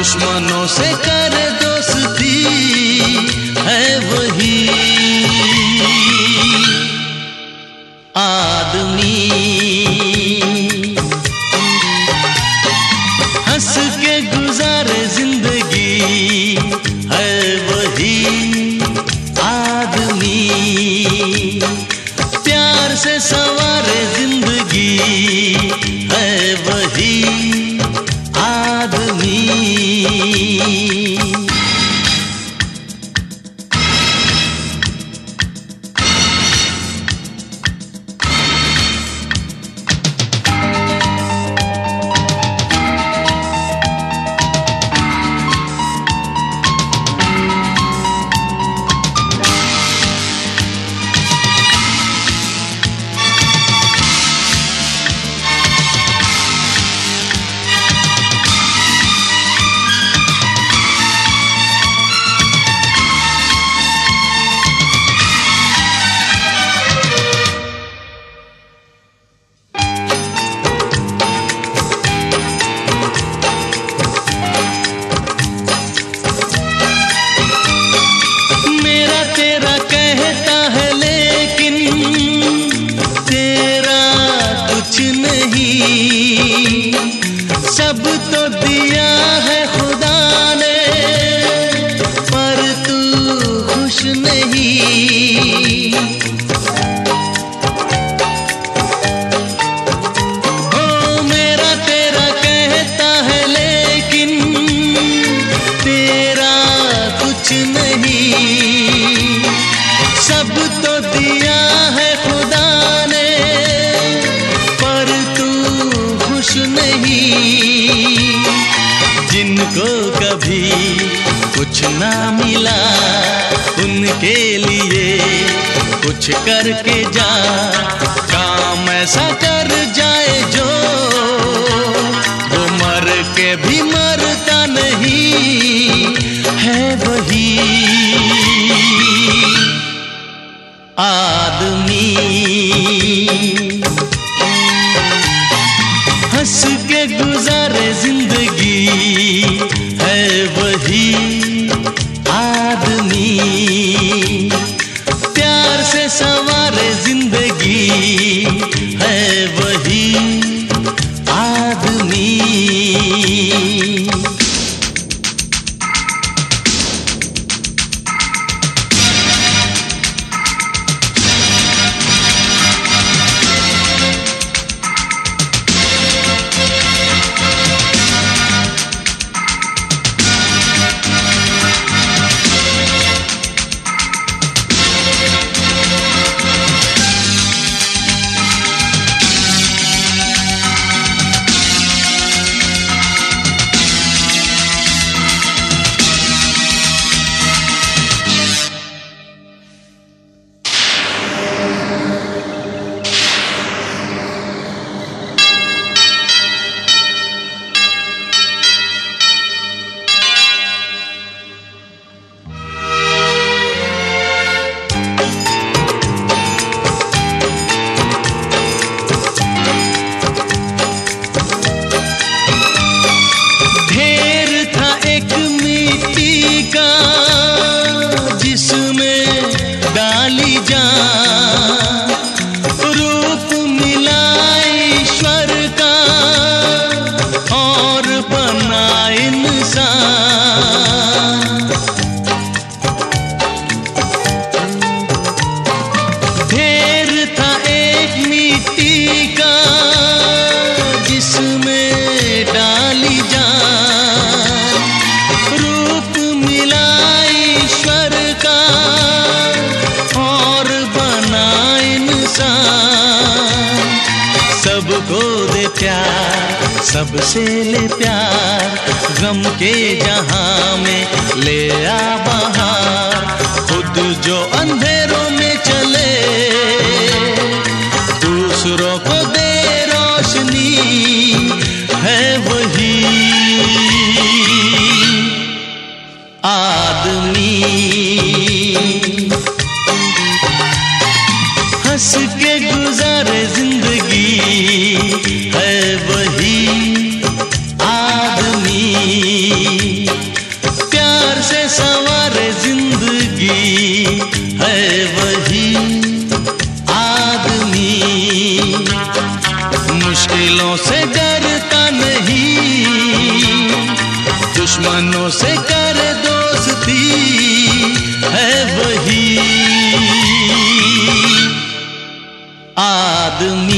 दुश्मनों से करे दोस्ती है वही आदमी। हंस के गुजारे जिंदगी है वही आदमी। प्यार से सवारे जिंदगी है वही आदमी। सब तो दिया है खुदा ने पर तू खुश नहीं। ओ मेरा तेरा कहता है लेकिन तेरा कुछ नहीं। सब तो दिया है खुदा ने पर तू खुश नहीं। जिनको कभी कुछ ना मिला उनके लिए कुछ करके जा। काम ऐसा कर जाए जो वो मर के भी मरता नहीं है वही आदमी। हंस के गुजारे जिंदगी है वही आदमी। प्यार से सवारे जिंदगी है वही आदमी। रूप मिला ईश्वर का और बना इंसान। ढेर था एक मिट्टी का जिसमें डाली जान। रूप मिला ईश्वर का और बना इंसान। सबको दे प्यार सबसे ले प्यार। गम के जहां में ले आ बहार। खुद जो अंधेरों में चले दूसरों को दे रोशनी है वही आदमी। हंस के गुजारे जिंदगी है वही आदमी। दुश्मनों से करे दोस्ती है वही आदमी।